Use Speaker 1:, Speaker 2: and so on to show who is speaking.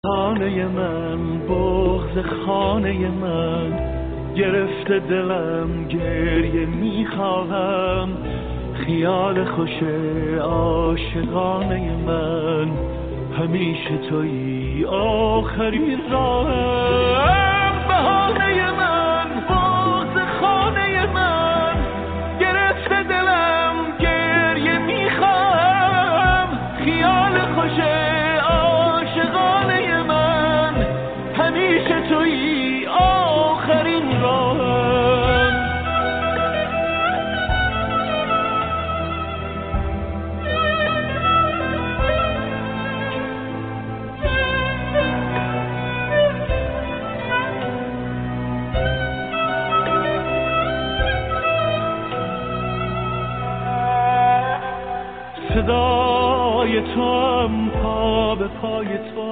Speaker 1: خانه من، بغض خانه من، گرفته دلم گریه میخواهم. خیال خوش عاشقانه من، همیشه تویی آخرین راهم. بهانه من، بغض خانه من، گرفته دلم گریه میخواهم. خیال خوش عاشقانه من، همیشه تویی آخرین راهم. صدای تو هم پا به پای تو،